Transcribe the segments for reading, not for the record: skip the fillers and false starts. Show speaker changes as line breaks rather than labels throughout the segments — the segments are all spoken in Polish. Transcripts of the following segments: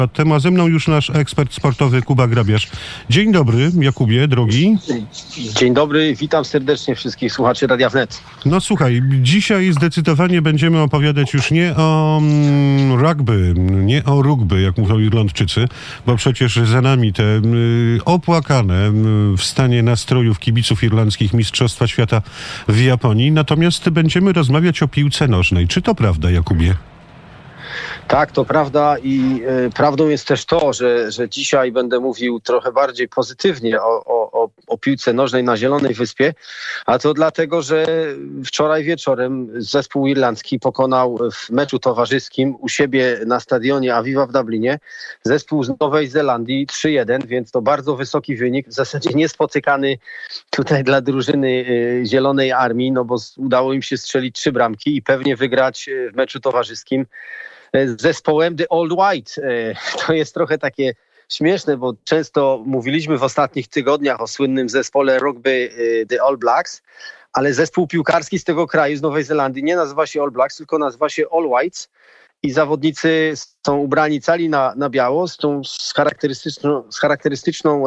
temu, a ze mną już nasz ekspert sportowy Kuba Grabiarz. Dzień dobry, Jakubie, drogi.
Dzień dobry, witam serdecznie wszystkich słuchaczy Radia Wnet.
No słuchaj, dzisiaj zdecydowanie będziemy opowiadać już nie o rugby, nie o rugby, jak mówią Irlandczycy, bo przecież za nami te opłakane w stanie nastrojów kibiców irlandzkich Mistrzostwa Świata w Japonii. Natomiast będziemy rozmawiać o piłce nożnej. Czy to prawda, Jakubie?
Tak, to prawda i prawdą jest też to, że dzisiaj będę mówił trochę bardziej pozytywnie o piłce nożnej na Zielonej Wyspie, a to dlatego, że wczoraj wieczorem zespół irlandzki pokonał w meczu towarzyskim u siebie na stadionie Aviva w Dublinie zespół z Nowej Zelandii 3-1, więc to bardzo wysoki wynik, w zasadzie niespotykany tutaj dla drużyny Zielonej Armii, no bo udało im się strzelić 3 bramki i pewnie wygrać w meczu towarzyskim z zespołem The Old White. To jest trochę takie śmieszne, bo często mówiliśmy w ostatnich tygodniach o słynnym zespole rugby The All Blacks, ale zespół piłkarski z tego kraju, z Nowej Zelandii, nie nazywa się All Blacks, tylko nazywa się All Whites i zawodnicy są ubrani cali na biało, z charakterystyczną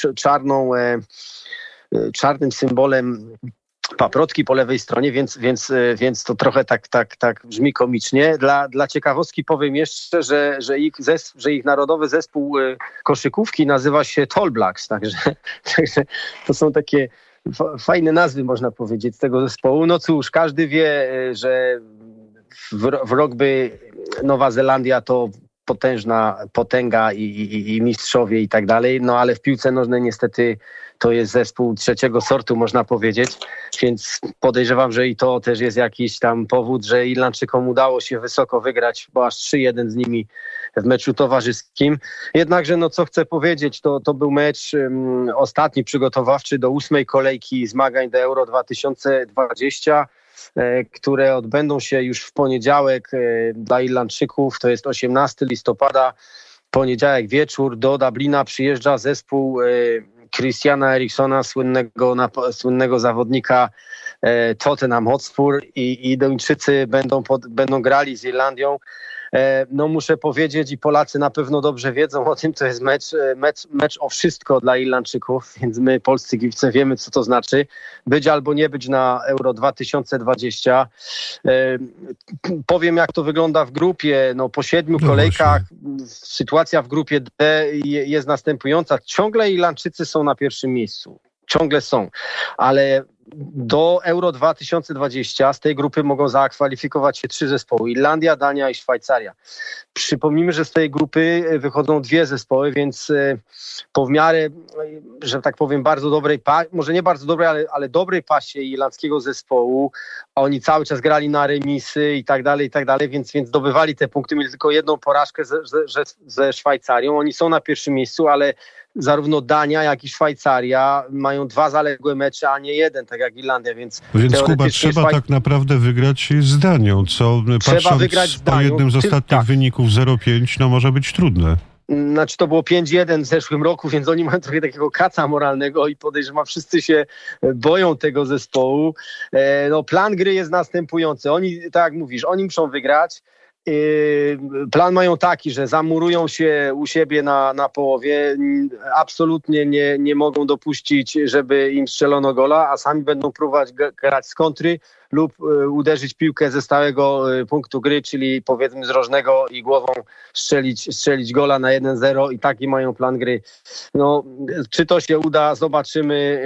czarnym symbolem paprotki po lewej stronie, więc to trochę tak brzmi komicznie. Dla ciekawostki powiem jeszcze, że ich narodowy zespół koszykówki nazywa się Tall Blacks, także to są takie fajne nazwy, można powiedzieć, z tego zespołu. No cóż, każdy wie, że w rugby Nowa Zelandia to potęga i mistrzowie i tak dalej, no ale w piłce nożnej niestety to jest zespół trzeciego sortu, można powiedzieć, więc podejrzewam, że i to też jest jakiś tam powód, że Irlandczykom udało się wysoko wygrać, bo aż 3-1 z nimi w meczu towarzyskim. Jednakże, no co chcę powiedzieć, to był mecz ostatni przygotowawczy do 8. kolejki zmagań do Euro 2020, które odbędą się już w poniedziałek dla Irlandczyków, to jest 18 listopada, poniedziałek wieczór. Do Dublina przyjeżdża zespół Christiana Erikssona, słynnego zawodnika Tottenham Hotspur i Duńczycy będą grali z Irlandią. No muszę powiedzieć i Polacy na pewno dobrze wiedzą o tym, to jest mecz o wszystko dla Irlandczyków, więc my polscy kibice wiemy, co to znaczy być albo nie być na Euro 2020. Powiem, jak to wygląda w grupie. No, po 7 kolejkach sytuacja w grupie D jest następująca. Ciągle Irlandczycy są na pierwszym miejscu. Ciągle są, ale do Euro 2020 z tej grupy mogą zakwalifikować się 3 zespoły. Irlandia, Dania i Szwajcaria. Przypomnijmy, że z tej grupy wychodzą 2 zespoły, więc po w miarę, że tak powiem, bardzo dobrej, może nie bardzo dobrej, ale dobrej pasie irlandzkiego zespołu. Oni cały czas grali na remisy i tak dalej, więc zdobywali te punkty. Mieli tylko 1 porażkę ze Szwajcarią. Oni są na pierwszym miejscu, ale zarówno Dania, jak i Szwajcaria mają 2 zaległe mecze, a nie 1, tak jak Irlandia, więc
Kuba, trzeba tak naprawdę wygrać z Danią, co patrząc po jednym z ostatnich wyników 0-5, no może być trudne.
Znaczy to było 5-1 w zeszłym roku, więc oni mają trochę takiego kaca moralnego i podejrzewam, wszyscy się boją tego zespołu. No, plan gry jest następujący. Oni, tak jak mówisz, oni muszą wygrać. Plan mają taki, że zamurują się u siebie na połowie, absolutnie nie mogą dopuścić, żeby im strzelono gola, a sami będą próbować grać z kontry lub uderzyć piłkę ze stałego punktu gry, czyli powiedzmy z rożnego i głową strzelić gola na 1-0 i taki mają plan gry. No, czy to się uda, zobaczymy.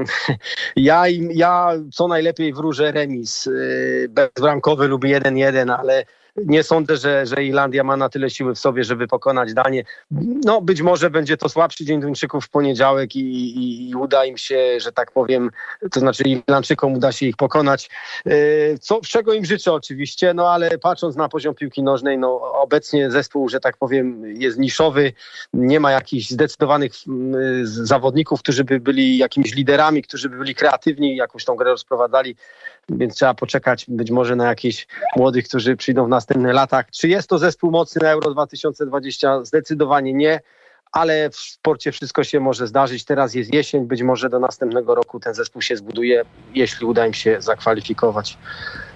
Ja co najlepiej wróżę remis bezbramkowy lub 1-1, ale nie sądzę, że Irlandia ma na tyle siły w sobie, żeby pokonać Danię. No być może będzie to słabszy dzień Duńczyków w poniedziałek i uda im się, że tak powiem, to znaczy Irlandczykom uda się ich pokonać. Czego im życzę oczywiście, no ale patrząc na poziom piłki nożnej, no obecnie zespół, że tak powiem, jest niszowy, nie ma jakichś zdecydowanych zawodników, którzy by byli jakimiś liderami, którzy by byli kreatywni i jakąś tą grę rozprowadzali, więc trzeba poczekać być może na jakichś młodych, którzy przyjdą w następnych latach. Czy jest to zespół mocny na Euro 2020? Zdecydowanie nie, ale w sporcie wszystko się może zdarzyć. Teraz jest jesień, być może do następnego roku ten zespół się zbuduje, jeśli uda im się zakwalifikować.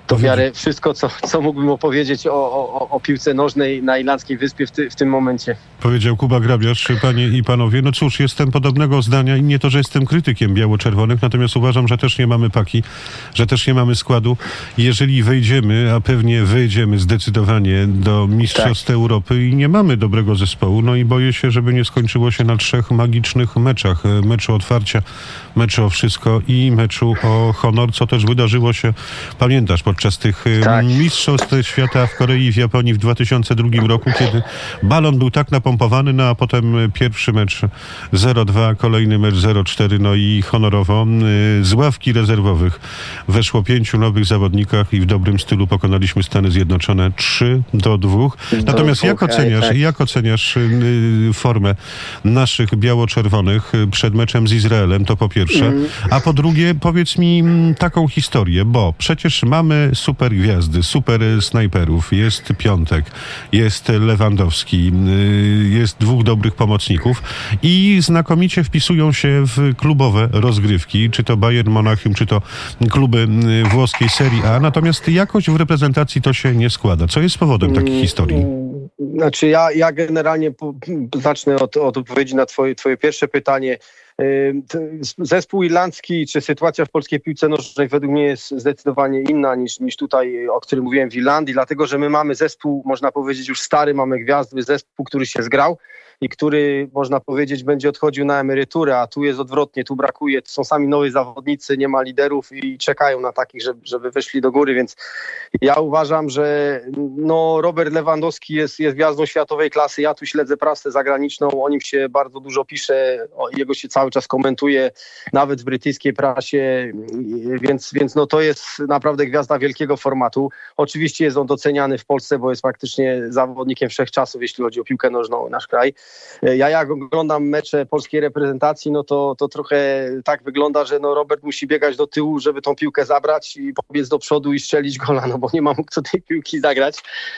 to w miarę wszystko, co mógłbym opowiedzieć o piłce nożnej na Irlandzkiej Wyspie w tym momencie.
Powiedział Kuba Grabiarz. Panie i panowie, no cóż, jestem podobnego zdania i nie to, że jestem krytykiem biało-czerwonych, natomiast uważam, że też nie mamy paki, że też nie mamy składu. Jeżeli wejdziemy, a pewnie wejdziemy zdecydowanie do Mistrzostw Europy i nie mamy dobrego zespołu, no i boję się, żeby nie skończyło się na 3 magicznych meczach. Meczu otwarcia, meczu o wszystko i meczu o honor, co też wydarzyło się, pamiętasz, podczas tych Mistrzostw Świata w Korei i w Japonii w 2002 roku, kiedy balon był tak napompowany, no a potem pierwszy mecz 0-2, kolejny mecz 0-4, no i honorowo z ławki rezerwowych weszło 5 nowych zawodnikach i w dobrym stylu pokonaliśmy Stany Zjednoczone 3-2. Natomiast jak oceniasz formę naszych biało-czerwonych przed meczem z Izraelem, to po pierwsze, a po drugie powiedz mi taką historię, bo przecież mamy super gwiazdy, super snajperów, jest Piątek, jest Lewandowski, jest 2 dobrych pomocników i znakomicie wpisują się w klubowe rozgrywki, czy to Bayern Monachium, czy to kluby włoskiej Serie A, natomiast jakoś w reprezentacji to się nie składa. Co jest powodem takich historii?
Znaczy ja generalnie zacznę od odpowiedzi na twoje pierwsze pytanie. Zespół irlandzki, czy sytuacja w polskiej piłce nożnej według mnie jest zdecydowanie inna niż tutaj, o którym mówiłem w Irlandii, dlatego że my mamy zespół, można powiedzieć już stary, mamy gwiazdy, zespół, który się zgrał i który, można powiedzieć, będzie odchodził na emeryturę, a tu jest odwrotnie, tu brakuje, to są sami nowi zawodnicy, nie ma liderów i czekają na takich, żeby wyszli do góry, więc ja uważam, że Robert Lewandowski jest gwiazdą światowej klasy, ja tu śledzę prasę zagraniczną, o nim się bardzo dużo pisze, jego się cały czas komentuje, nawet w brytyjskiej prasie, więc to jest naprawdę gwiazda wielkiego formatu. Oczywiście jest on doceniany w Polsce, bo jest faktycznie zawodnikiem wszechczasów, jeśli chodzi o piłkę nożną, nasz kraj. Ja jak oglądam mecze polskiej reprezentacji, to trochę tak wygląda, że Robert musi biegać do tyłu, żeby tą piłkę zabrać i pobiec do przodu i strzelić gola, bo nie ma mógł co tej piłki zagrać.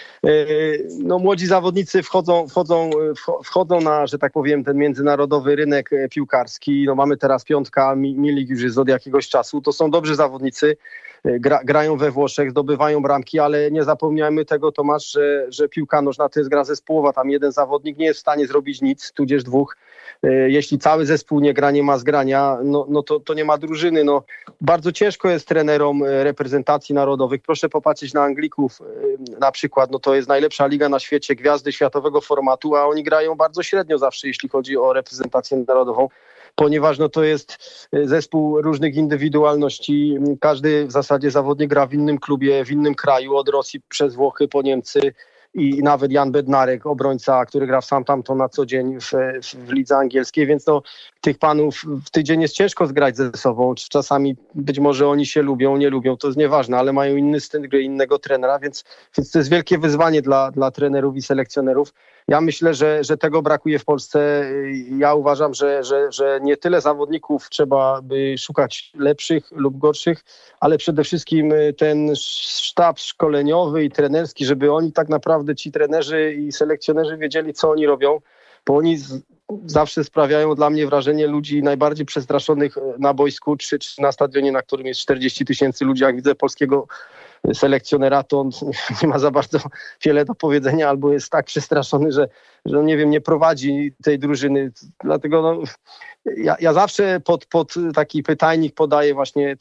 Młodzi zawodnicy wchodzą na, że tak powiem, ten międzynarodowy rynek piłkarski. Mamy teraz Piątka, Milik już jest od jakiegoś czasu. To są dobrzy zawodnicy, grają we Włoszech, zdobywają bramki, ale nie zapomniajmy tego, Tomasz, że piłka nożna to jest gra zespołowa. Tam jeden zawodnik nie jest w stanie zrobić nic, tudzież 2. Jeśli cały zespół nie gra, nie ma zgrania, to nie ma drużyny. Bardzo ciężko jest trenerom reprezentacji narodowych. Proszę popatrzeć na Anglików na przykład. To jest najlepsza liga na świecie, gwiazdy światowego formatu, a oni grają bardzo średnio zawsze, jeśli chodzi o reprezentację narodową, ponieważ to jest zespół różnych indywidualności. Każdy w zasadzie zawodnik gra w innym klubie, w innym kraju, od Rosji przez Włochy po Niemcy. I nawet Jan Bednarek, obrońca, który gra w Southampton na co dzień w lidze angielskiej, więc tych panów w tydzień jest ciężko zgrać ze sobą. Czasami być może oni się lubią, nie lubią, to jest nieważne, ale mają inny styl gry, innego trenera, więc to jest wielkie wyzwanie dla trenerów i selekcjonerów. Ja myślę, że tego brakuje w Polsce. Ja uważam, że nie tyle zawodników trzeba by szukać lepszych lub gorszych, ale przede wszystkim ten sztab szkoleniowy i trenerski, żeby oni tak naprawdę, ci trenerzy i selekcjonerzy wiedzieli, co oni robią, bo oni zawsze sprawiają dla mnie wrażenie ludzi najbardziej przestraszonych na boisku, czy na stadionie, na którym jest 40 000 ludzi. Jak widzę polskiego selekcjonera, to on nie ma za bardzo wiele do powiedzenia, albo jest tak przestraszony, że nie wiem, nie prowadzi tej drużyny. Dlatego ja zawsze pod taki pytajnik podaję właśnie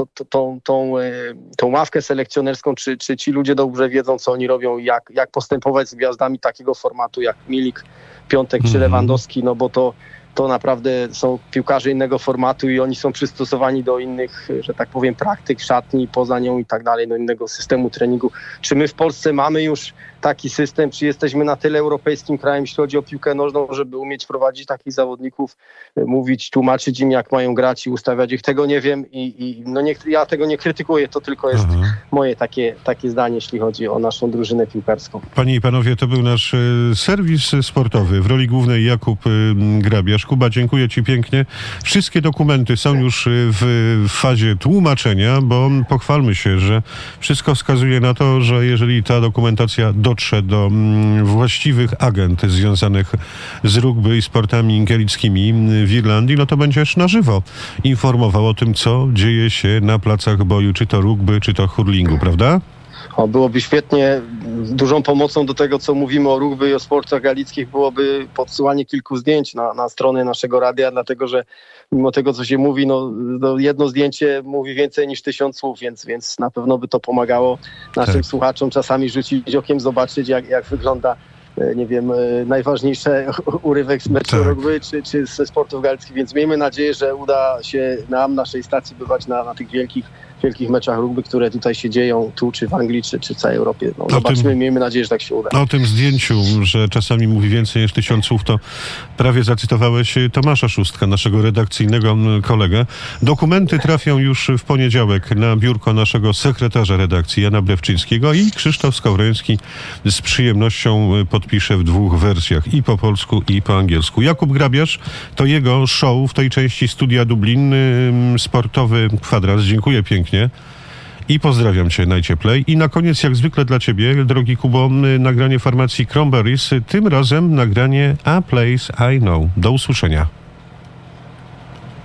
tą ławkę selekcjonerską, czy ci ludzie dobrze wiedzą, co oni robią, jak postępować z gwiazdami takiego formatu jak Milik, Piątek czy Lewandowski, bo to naprawdę są piłkarze innego formatu i oni są przystosowani do innych, że tak powiem, praktyk, szatni, poza nią i tak dalej, do innego systemu treningu. Czy my w Polsce mamy już taki system, czy jesteśmy na tyle europejskim krajem, jeśli chodzi o piłkę nożną, żeby umieć prowadzić takich zawodników, mówić, tłumaczyć im, jak mają grać i ustawiać ich? Tego nie wiem ja tego nie krytykuję, to tylko jest moje takie zdanie, jeśli chodzi o naszą drużynę piłkarską.
Panie i panowie, to był nasz serwis sportowy. W roli głównej Jakub Grabiarz, Kuba, dziękuję Ci pięknie. Wszystkie dokumenty są już w fazie tłumaczenia, bo pochwalmy się, że wszystko wskazuje na to, że jeżeli ta dokumentacja dotrze do właściwych agent związanych z rugby i sportami galickimi w Irlandii, no to będziesz na żywo informował o tym, co dzieje się na placach boju, czy to rugby, czy to hurlingu, prawda?
Byłoby świetnie. Dużą pomocą do tego, co mówimy o rugby i o sportach galickich, byłoby podsyłanie kilku zdjęć na stronę naszego radia, dlatego że mimo tego, co się mówi, no jedno zdjęcie mówi więcej niż 1000 słów, więc na pewno by to pomagało naszym słuchaczom czasami rzucić okiem, zobaczyć jak wygląda, nie wiem, najważniejszy urywek z meczu rugby czy ze sportów galickich, więc miejmy nadzieję, że uda się nam, naszej stacji bywać na tych wielkich meczach rugby, które tutaj się dzieją, tu czy w Anglii, czy w całej Europie. No, zobaczymy, miejmy nadzieję, że tak się uda.
O tym zdjęciu, że czasami mówi więcej niż 1000 słów, to prawie zacytowałeś Tomasza Szóstka, naszego redakcyjnego kolegę. Dokumenty trafią już w poniedziałek na biurko naszego sekretarza redakcji Jana Blewczyńskiego i Krzysztof Skowroński z przyjemnością podpisze w 2 wersjach, i po polsku, i po angielsku. Jakub Grabiarz, to jego show w tej części Studia Dublin, sportowy kwadrans. Dziękuję pięknie. I pozdrawiam Cię najcieplej. I na koniec, jak zwykle dla Ciebie, drogi Kubo, nagranie formacji Cranberries, tym razem nagranie A Place I Know. Do usłyszenia.